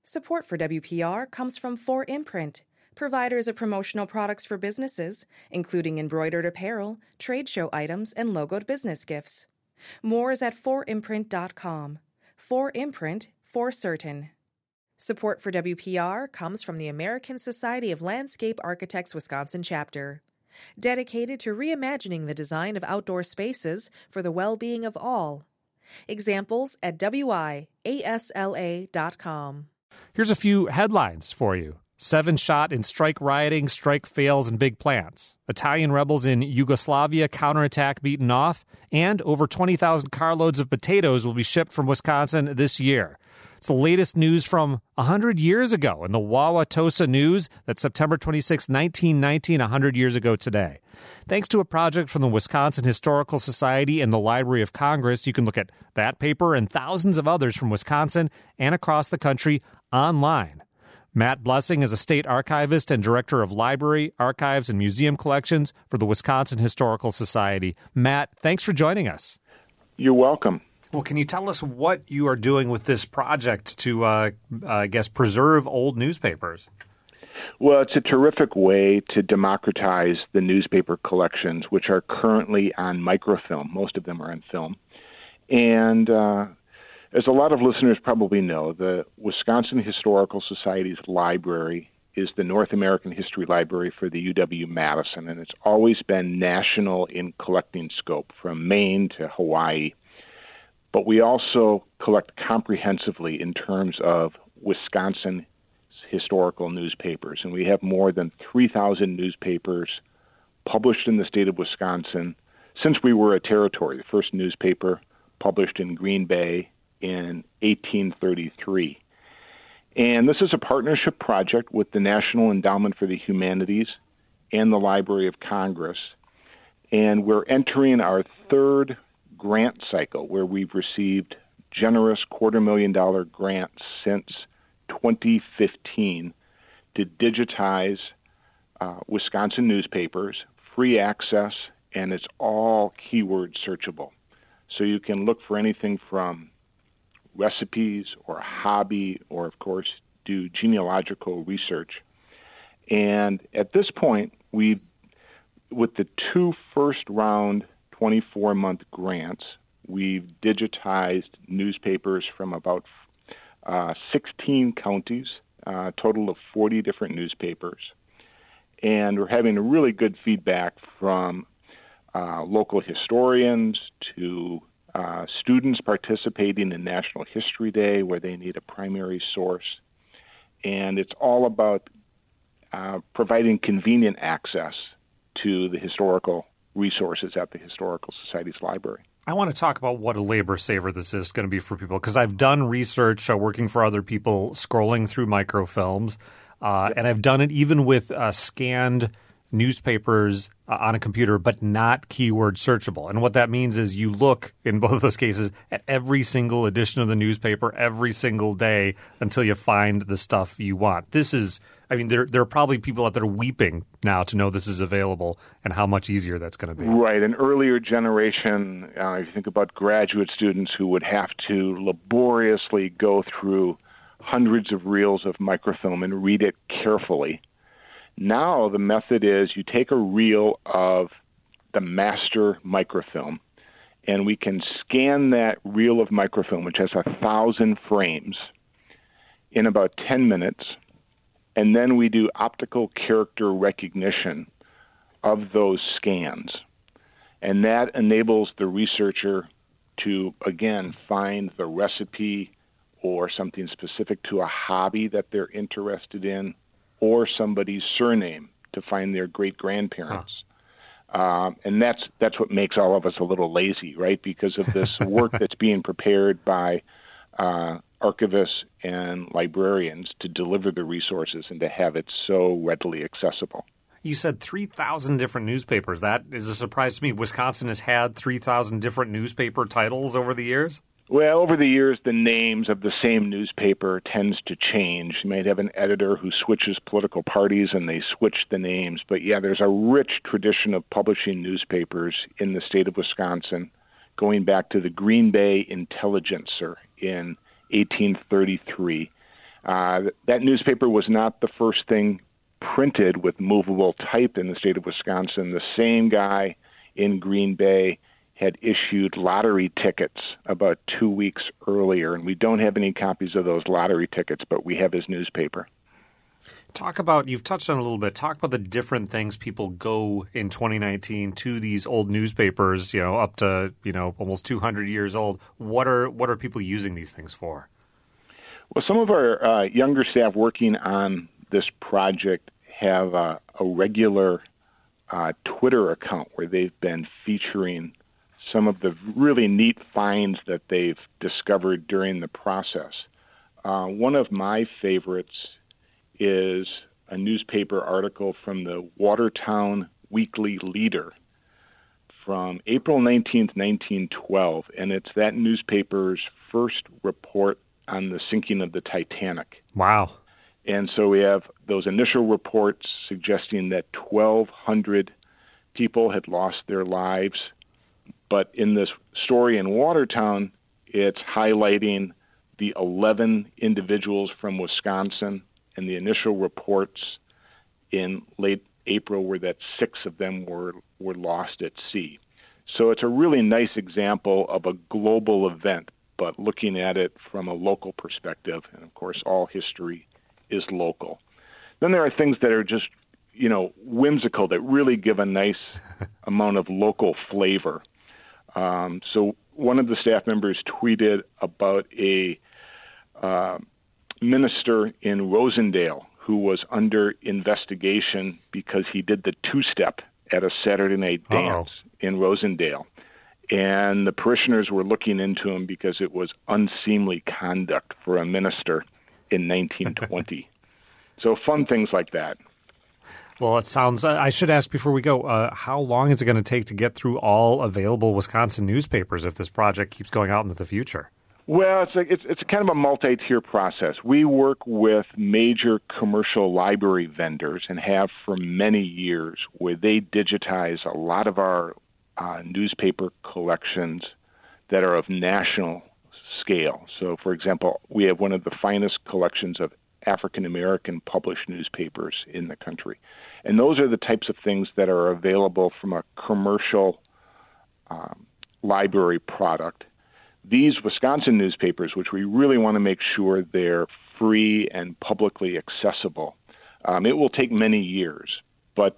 Support for WPR comes from 4imprint, providers of promotional products for businesses, including embroidered apparel, trade show items, and logoed business gifts. More is at 4imprint.com. 4imprint, for certain. Support for WPR comes from the American Society of Landscape Architects Wisconsin chapter, dedicated to reimagining the design of outdoor spaces for the well-being of all. Examples at WIASLA.com. Here's a few headlines for you. 7 shot in strike rioting, strike fails in big plants. Italian rebels in Yugoslavia counterattack beaten off, and over 20,000 carloads of potatoes will be shipped from Wisconsin this year. It's the latest news from 100 years ago in the Wauwatosa News. That's September 26, 1919, 100 years ago today. Thanks to a project from the Wisconsin Historical Society and the Library of Congress, you can look at that paper and thousands of others from Wisconsin and across the country online. Matt Blessing is a state archivist and director of library, archives, and museum collections for the Wisconsin Historical Society. Matt, thanks for joining us. You're welcome. Well, can you tell us what you are doing with this project to, preserve old newspapers? Well, it's a terrific way to democratize the newspaper collections, which are currently on microfilm. Most of them are on film. And as a lot of listeners probably know, the Wisconsin Historical Society's library is the North American History Library for the UW-Madison, and it's always been national in collecting scope, from Maine to Hawaii. But we also collect comprehensively in terms of Wisconsin historical newspapers, and we have more than 3,000 newspapers published in the state of Wisconsin since we were a territory. The first newspaper published in Green Bay in 1833. And this is a partnership project with the National Endowment for the Humanities and the Library of Congress. And we're entering our third grant cycle where we've received generous $250,000 grants since 2015 to digitize Wisconsin newspapers, free access, and it's all keyword searchable. So you can look for anything from recipes or hobby or, of course, do genealogical research. And at this point, with the 2 first-round 24-month grants, we've digitized newspapers from about 16 counties, a total of 40 different newspapers. And we're having a really good feedback from local historians to students participating in National History Day, where they need a primary source. And it's all about providing convenient access to the historical resources at the Historical Society's library. I want to talk about what a labor saver this is going to be for people, because I've done research working for other people, scrolling through microfilms, and I've done it even with scanned newspapers on a computer, but not keyword searchable. And what that means is you look, in both of those cases, at every single edition of the newspaper every single day until you find the stuff you want. This is, I mean, there are probably people out there weeping now to know this is available and how much easier that's going to be. Right. An earlier generation, if you think about graduate students who would have to laboriously go through hundreds of reels of microfilm and read it carefully. Now the method is you take a reel of the master microfilm, and we can scan that reel of microfilm, which has 1,000 frames, in about 10 minutes, and then we do optical character recognition of those scans. And that enables the researcher to, again, find the recipe or something specific to a hobby that they're interested in, or somebody's surname to find their great-grandparents. And that's what makes all of us a little lazy, right? Because of this work that's being prepared by archivists and librarians to deliver the resources and to have it so readily accessible. You said 3,000 different newspapers. That is a surprise to me. Wisconsin has had 3,000 different newspaper titles over the years? Well, over the years, the names of the same newspaper tends to change. You might have an editor who switches political parties and they switch the names. But yeah, there's a rich tradition of publishing newspapers in the state of Wisconsin, going back to the Green Bay Intelligencer in 1833. That newspaper was not the first thing printed with movable type in the state of Wisconsin. The same guy in Green Bay had issued lottery tickets about 2 weeks earlier, and we don't have any copies of those lottery tickets, but we have his newspaper. Talk about, you've touched on it a little bit, talk about the different things people go in 2019 to these old newspapers, up to, almost 200 years old. What are people using these things for? Well, some of our younger staff working on this project have a regular Twitter account where they've been featuring some of the really neat finds that they've discovered during the process. One of my favorites is a newspaper article from the Watertown Weekly Leader from April 19th, 1912, and it's that newspaper's first report on the sinking of the Titanic. Wow. And so we have those initial reports suggesting that 1,200 people had lost their lives. But in this story in Watertown, it's highlighting the 11 individuals from Wisconsin, and the initial reports in late April were that 6 of them were lost at sea. So it's a really nice example of a global event, but looking at it from a local perspective. And, of course, all history is local. Then there are things that are just, whimsical that really give a nice amount of local flavor. So one of the staff members tweeted about a minister in Rosendale who was under investigation because he did the two-step at a Saturday night dance in Rosendale. And the parishioners were looking into him because it was unseemly conduct for a minister in 1920. So fun things like that. Well, it sounds, I should ask before we go, how long is it going to take to get through all available Wisconsin newspapers if this project keeps going out into the future? Well, it's kind of a multi-tier process. We work with major commercial library vendors and have for many years, where they digitize a lot of our newspaper collections that are of national scale. So, for example, we have one of the finest collections of African-American published newspapers in the country. And those are the types of things that are available from a commercial library product. These Wisconsin newspapers, which we really want to make sure they're free and publicly accessible, it will take many years. But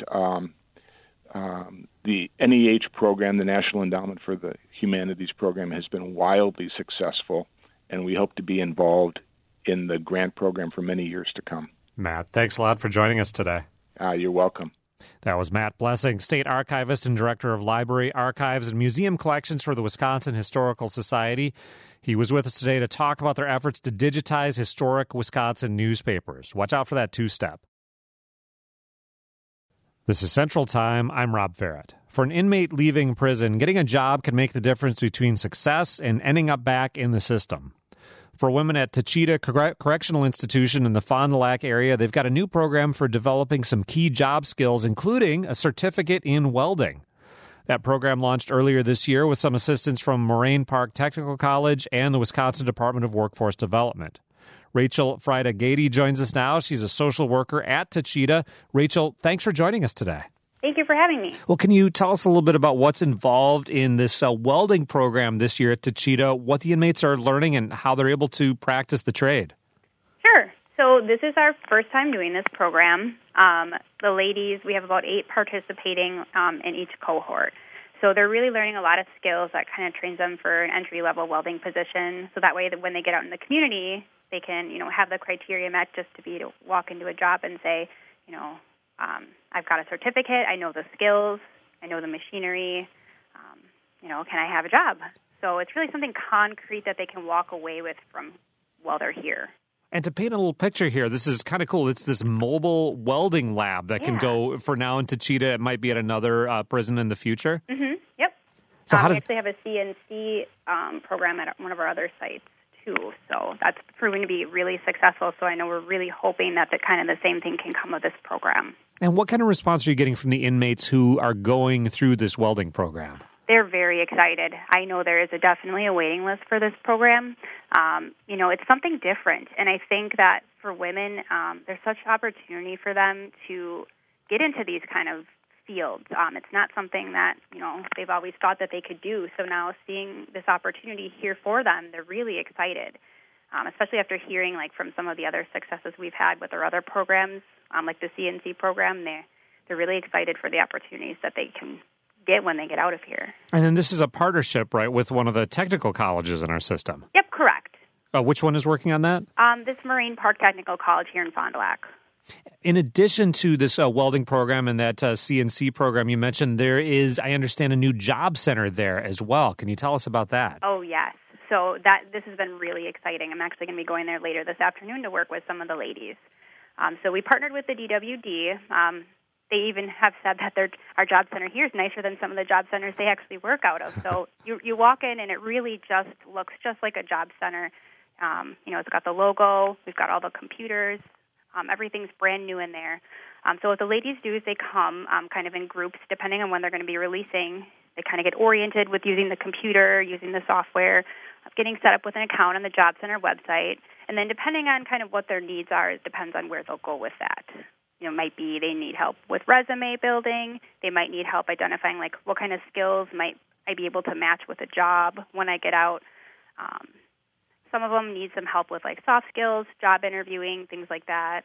the NEH program, the National Endowment for the Humanities program, has been wildly successful, and we hope to be involved in the grant program for many years to come. Matt, thanks a lot for joining us today. You're welcome. That was Matt Blessing, State Archivist and Director of Library, Archives, and Museum Collections for the Wisconsin Historical Society. He was with us today to talk about their efforts to digitize historic Wisconsin newspapers. Watch out for that two-step. This is Central Time. I'm Rob Farrett. For an inmate leaving prison, getting a job can make the difference between success and ending up back in the system. For women at Tachita Correctional Institution in the Fond du Lac area, they've got a new program for developing some key job skills, including a certificate in welding. That program launched earlier this year with some assistance from Moraine Park Technical College and the Wisconsin Department of Workforce Development. Rachel Frida-Gady joins us now. She's a social worker at Tachita. Rachel, thanks for joining us today. Thank you for having me. Well, can you tell us a little bit about what's involved in this welding program this year at Tachita, what the inmates are learning, and how they're able to practice the trade? Sure. So this is our first time doing this program. The ladies, we have about 8 participating in each cohort. So they're really learning a lot of skills that kind of trains them for an entry-level welding position. So that way, that when they get out in the community, they can, have the criteria met just to walk into a job and say, I've got a certificate, I know the skills, I know the machinery, can I have a job? So it's really something concrete that they can walk away with from while they're here. And to paint a little picture here, this is kind of cool. It's this mobile welding lab that can go, for now in Tachita, it might be at another prison in the future? Mm-hmm. Yep. So we actually have a CNC program at one of our other sites, too. So that's proven to be really successful. So I know we're really hoping that the same thing can come of this program. And what kind of response are you getting from the inmates who are going through this welding program? They're very excited. I know there is definitely a waiting list for this program. It's something different, and I think that for women, there's such opportunity for them to get into these kind of fields. It's not something that, they've always thought that they could do, so now seeing this opportunity here for them, they're really excited, especially after hearing, from some of the other successes we've had with our other programs, like the CNC program. They're really excited for the opportunities that they can get when they get out of here. And then this is a partnership, right, with one of the technical colleges in our system? Yep, correct. Which one is working on that? This Marine Park Technical College here in Fond du Lac. In addition to this welding program and that CNC program you mentioned, there is, I understand, a new job center there as well. Can you tell us about that? Oh, yes. So this has been really exciting. I'm actually going to be going there later this afternoon to work with some of the ladies. So we partnered with the DWD. They even have said that our job center here is nicer than some of the job centers they actually work out of. So you walk in, and it really just looks just like a job center. It's got the logo. We've got all the computers. Everything's brand new in there. So what the ladies do is they come kind of in groups, depending on when they're going to be releasing. They kind of get oriented with using the computer, using the software, getting set up with an account on the Job Center website. And then depending on kind of what their needs are, it depends on where they'll go with that. Might be they need help with resume building. They might need help identifying, what kind of skills might I be able to match with a job when I get out. Some of them need some help with, soft skills, job interviewing, things like that.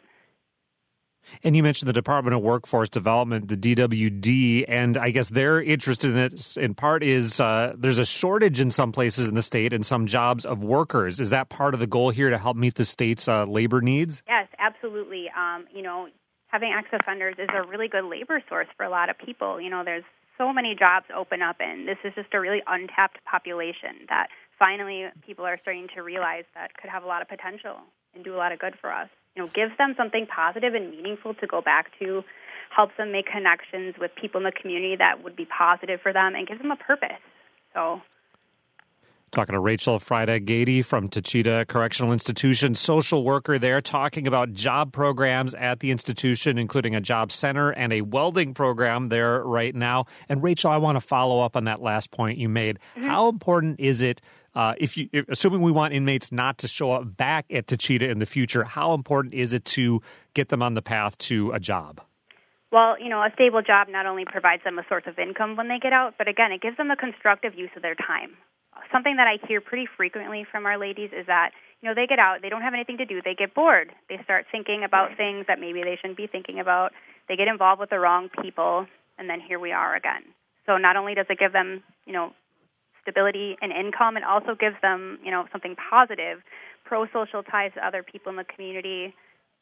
And you mentioned the Department of Workforce Development, the DWD, and I guess they're interested in it in part is there's a shortage in some places in the state and some jobs of workers. Is that part of the goal here to help meet the state's labor needs? Yes, absolutely. Having access funders is a really good labor source for a lot of people. There's so many jobs open up, and this is just a really untapped population that finally people are starting to realize that could have a lot of potential and do a lot of good for us. Gives them something positive and meaningful to go back to, helps them make connections with people in the community that would be positive for them, and gives them a purpose. So, talking to Rachel Freitag-Gady from Tachita Correctional Institution, social worker there, talking about job programs at the institution, including a job center and a welding program there right now. And Rachel, I want to follow up on that last point you made. Mm-hmm. How important is it, assuming we want inmates not to show up back at Tachita in the future, how important is it to get them on the path to a job? Well, a stable job not only provides them a source of income when they get out, but again, it gives them a constructive use of their time. Something that I hear pretty frequently from our ladies is that, they get out, they don't have anything to do, they get bored. They start thinking about things that maybe they shouldn't be thinking about. They get involved with the wrong people, and then here we are again. So not only does it give them, stability and income, it also gives them, something positive, pro-social ties to other people in the community.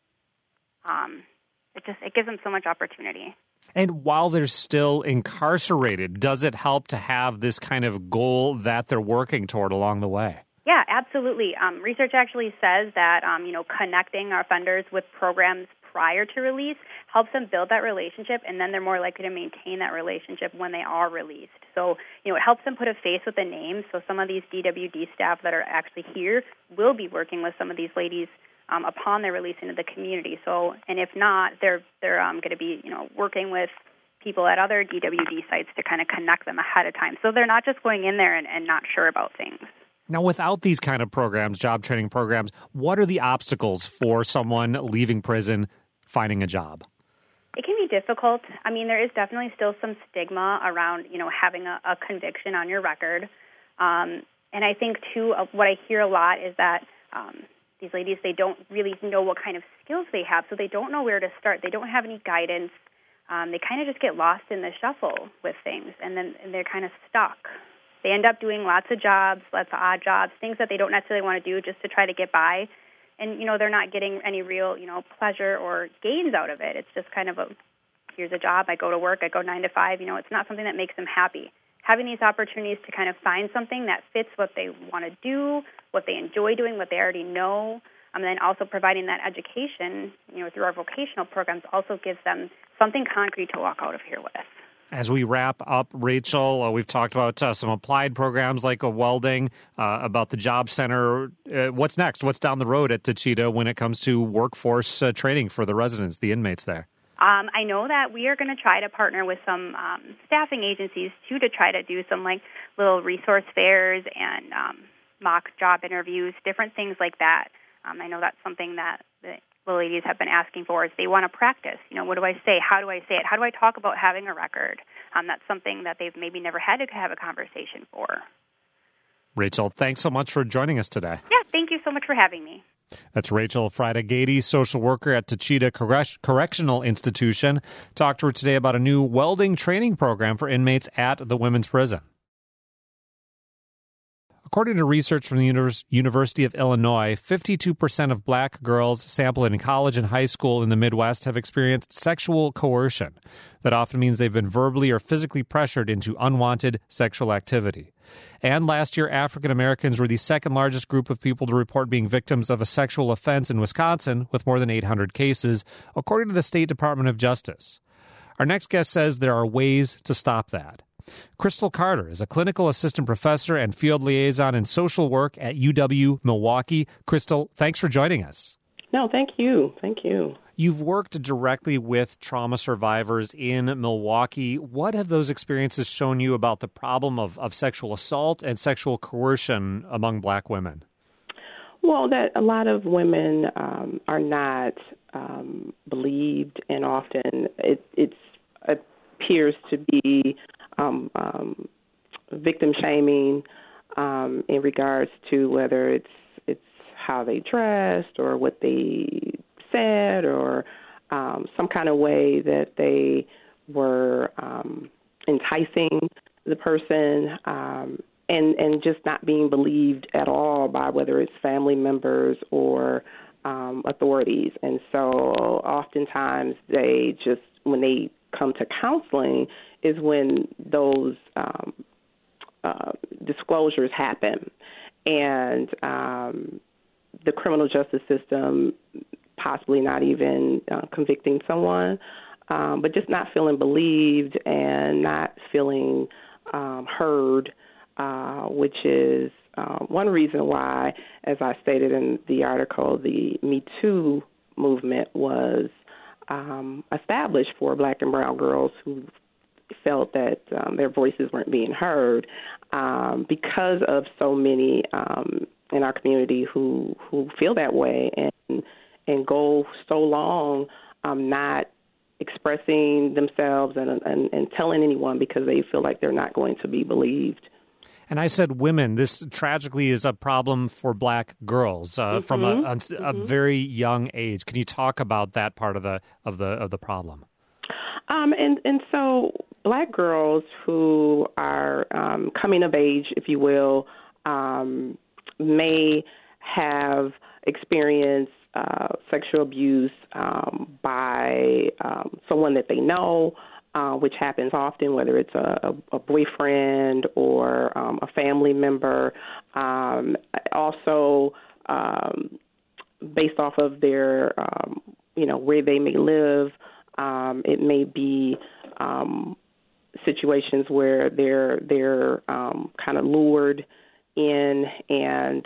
It gives them so much opportunity. And while they're still incarcerated, does it help to have this kind of goal that they're working toward along the way? Yeah, absolutely. Research actually says that, connecting our offenders with programs prior to release helps them build that relationship, and then they're more likely to maintain that relationship when they are released. So, it helps them put a face with a name. So some of these DWD staff that are actually here will be working with some of these ladies upon their release into the community. So, and if not, they're going to be, working with people at other DWD sites to kind of connect them ahead of time. So they're not just going in there and not sure about things. Now, without these kind of programs, job training programs, what are the obstacles for someone leaving prison finding a job? It can be difficult. I mean, there is definitely still some stigma around, having a conviction on your record. And I think, too, what I hear a lot is that these ladies, they don't really know what kind of skills they have, so they don't know where to start. They don't have any guidance. They kind of just get lost in the shuffle with things, and then they're kind of stuck. They end up doing lots of jobs, lots of odd jobs, things that they don't necessarily want to do just to try to get by. And, they're not getting any real, pleasure or gains out of it. It's just kind of here's a job, I go to work, I go 9 to 5. It's not something that makes them happy. Having these opportunities to kind of find something that fits what they want to do, what they enjoy doing, what they already know, and then also providing that education, through our vocational programs also gives them something concrete to walk out of here with. As we wrap up, Rachel, we've talked about some applied programs like welding, about the job center. What's next? What's down the road at Tachita when it comes to workforce training for the residents, the inmates there? I know that we are going to try to partner with some staffing agencies, too, to try to do some, like, little resource fairs and mock job interviews, different things like that. I know that's something that the ladies have been asking for is they want to practice. What do I say? How do I say it? How do I talk about having a record? That's something that they've maybe never had to have a conversation for. Rachel, thanks so much for joining us today. Yeah, thank you so much for having me. That's Rachel Freida-Gady, social worker at Tachita Correctional Institution. Talked to her today about a new welding training program for inmates at the women's prison. According to research from the University of Illinois, 52% of black girls sampled in college and high school in the Midwest have experienced sexual coercion. That often means they've been verbally or physically pressured into unwanted sexual activity. And last year, African Americans were the second largest group of people to report being victims of a sexual offense in Wisconsin, with more than 800 cases, according to the State Department of Justice. Our next guest says there are ways to stop that. Crystal Carter is a clinical assistant professor and field liaison in social work at UW-Milwaukee. Crystal, thanks for joining us. No, thank you. Thank you. You've worked directly with trauma survivors in Milwaukee. What have those experiences shown you about the problem of sexual assault and sexual coercion among black women? Well, that a lot of women are not believed, and often it appears to be victim shaming in regards to whether it's how they dressed or what they said or some kind of way that they were enticing the person and just not being believed at all by whether it's family members or authorities. And so oftentimes they just, when they come to counseling, is when those disclosures happen. And the criminal justice system possibly not even convicting someone, but just not feeling believed and not feeling heard, which is one reason why, as I stated in the article, the Me Too movement was established for black and brown girls who felt that their voices weren't being heard because of so many in our community who feel that way and go so long not expressing themselves and telling anyone because they feel like they're not going to be believed. And I said women. This tragically is a problem for black girls from a very young age. Can you talk about that part of the problem? And so black girls who are coming of age, if you will, may have experienced sexual abuse by someone that they know, which happens often, whether it's a boyfriend or a family member. Also, based off of their, where they may live, it may be situations where they're kind of lured in, and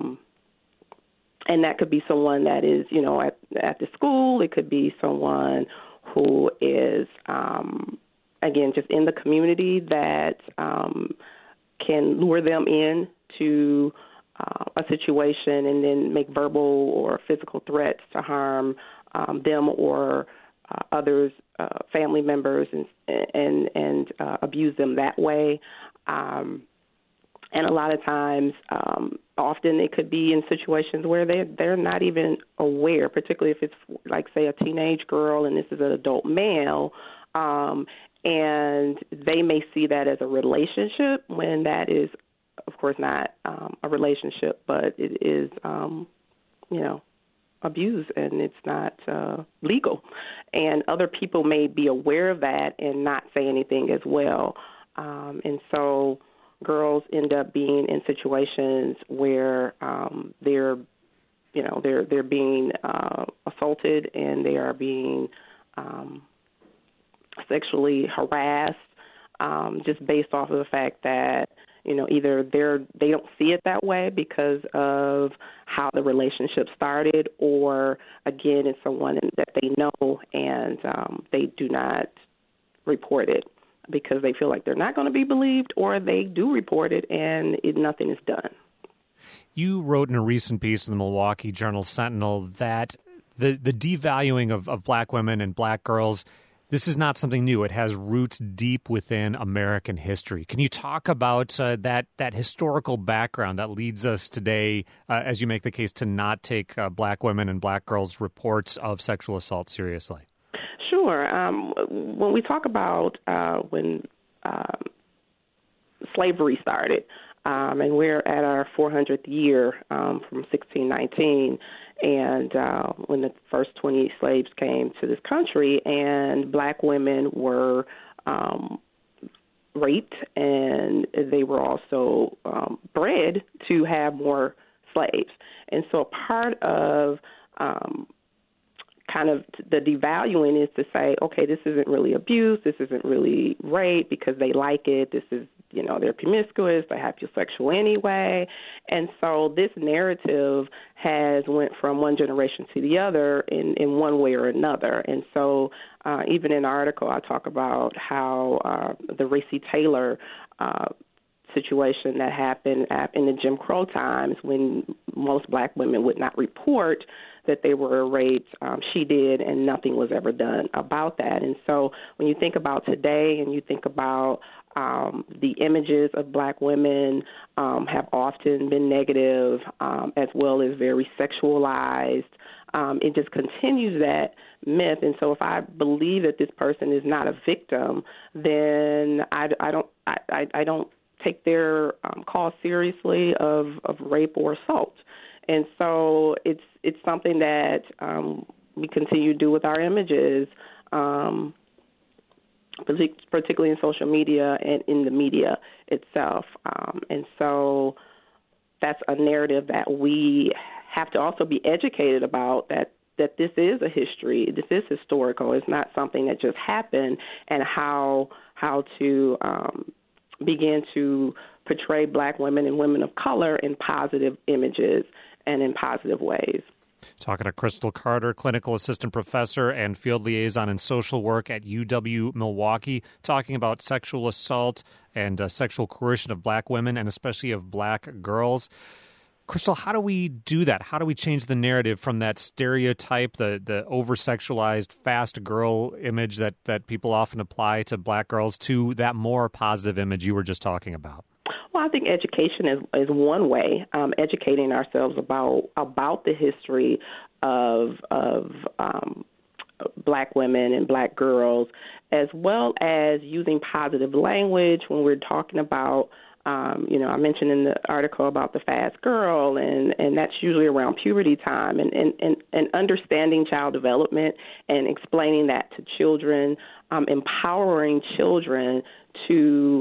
that could be someone that is, at the school. It could be someone who is, again, just in the community that can lure them in to a situation and then make verbal or physical threats to harm them or others, family members, and abuse them that way. And a lot of times, often it could be in situations where they're not even aware, particularly if it's like, say, a teenage girl and this is an adult male, and they may see that as a relationship when that is, of course, not a relationship, but it is, abuse, and it's not legal. And other people may be aware of that and not say anything as well. And so girls end up being in situations where they're being assaulted and they are being sexually harassed just based off of the fact that, either they don't see it that way because of how the relationship started, or again, it's someone that they know and they do not report it because they feel like they're not going to be believed, or they do report it and nothing is done. You wrote in a recent piece in the Milwaukee Journal-Sentinel that the devaluing of black women and black girls, this is not something new. It has roots deep within American history. Can you talk about that historical background that leads us today, as you make the case, to not take black women and black girls' reports of sexual assault seriously? Sure. When we talk about when slavery started, and we're at our 400th year from 1619, and when the first 20 slaves came to this country, and black women were raped, and they were also bred to have more slaves. And so a part of kind of the devaluing is to say, okay, this isn't really abuse, this isn't really rape because they like it, this is, they're promiscuous, they're hypersexual anyway. And so this narrative has went from one generation to the other in one way or another. And so even in the article, I talk about how the Recy Taylor situation that happened in the Jim Crow times, when most black women would not report that they were raped, she did, and nothing was ever done about that. And so when you think about today and you think about the images of black women have often been negative, as well as very sexualized. It just continues that myth. And so if I believe that this person is not a victim, then I don't take their call seriously of rape or assault. And so it's something that we continue to do with our images, particularly in social media and in the media itself. And so that's a narrative that we have to also be educated about, that this is a history, this is historical. It's not something that just happened, and how to begin to portray black women and women of color in positive images and in positive ways. Talking to Crystal Carter, clinical assistant professor and field liaison in social work at UW-Milwaukee, talking about sexual assault and sexual coercion of black women and especially of black girls. Crystal, how do we do that? How do we change the narrative from that stereotype, the over-sexualized fast girl image that people often apply to black girls, to that more positive image you were just talking about? Well, I think education is one way, educating ourselves about the history of black women and black girls, as well as using positive language when we're talking about, I mentioned in the article about the fast girl, and that's usually around puberty time, and understanding child development and explaining that to children, empowering children to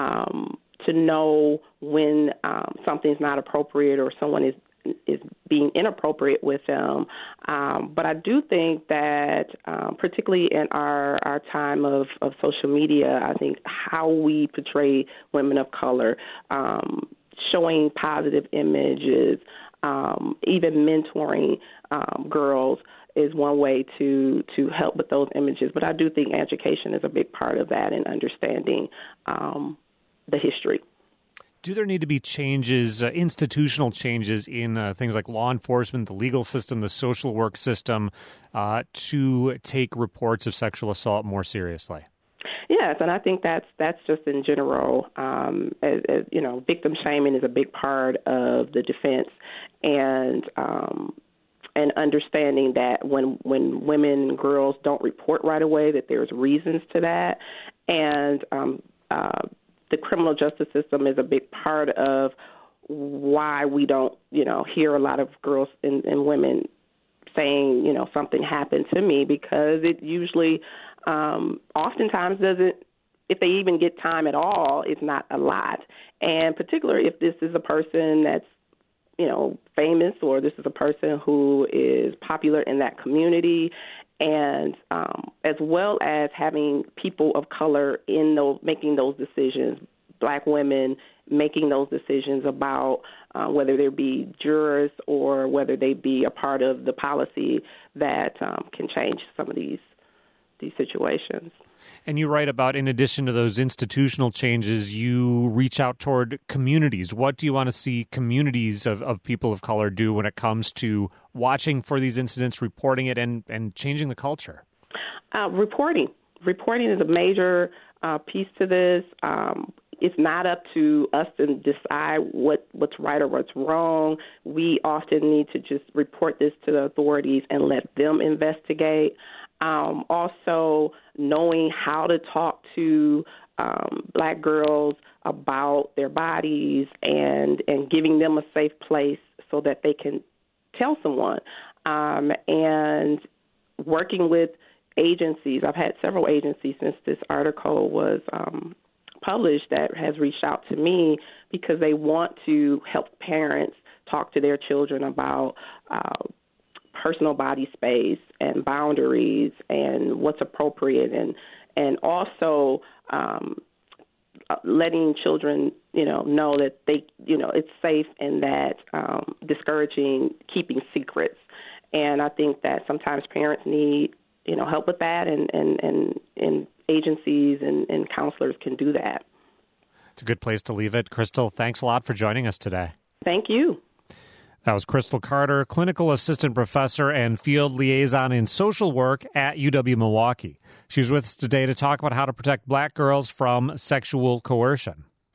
know when something's not appropriate or someone is being inappropriate with them. But I do think that particularly in our time of social media, I think how we portray women of color, showing positive images, even mentoring girls is one way to help with those images. But I do think education is a big part of that, and understanding the history. Do there need to be changes, institutional changes in things like law enforcement, the legal system, the social work system, to take reports of sexual assault more seriously? Yes, and I think that's just in general. Victim shaming is a big part of the defense, and understanding that when women and girls don't report right away, that there's reasons to that, and the criminal justice system is a big part of why we don't, hear a lot of girls and women saying, something happened to me, because it usually oftentimes doesn't, if they even get time at all, it's not a lot. And particularly if this is a person that's, famous, or this is a person who is popular in that community, and as well as having people of color in making those decisions, Black women making those decisions about whether they be jurors or whether they be a part of the policy that can change some of these situations. And you write about, in addition to those institutional changes, you reach out toward communities. What do you want to see communities of people of color do when it comes to watching for these incidents, reporting it, and changing the culture? Reporting. Reporting is a major piece to this. It's not up to us to decide what's right or what's wrong. We often need to just report this to the authorities and let them investigate. Also, knowing how to talk to Black girls about their bodies and giving them a safe place so that they can tell someone. And working with agencies. I've had several agencies since this article was published that has reached out to me because they want to help parents talk to their children about personal body space and boundaries and what's appropriate, and also letting children know that they it's safe and that discouraging keeping secrets. And I think that sometimes parents need help with that, and agencies and counselors can do that. It's a good place to leave it. Crystal, thanks a lot for joining us today. Thank you. That was Crystal Carter, clinical assistant professor and field liaison in social work at UW-Milwaukee. She was with us today to talk about how to protect Black girls from sexual coercion.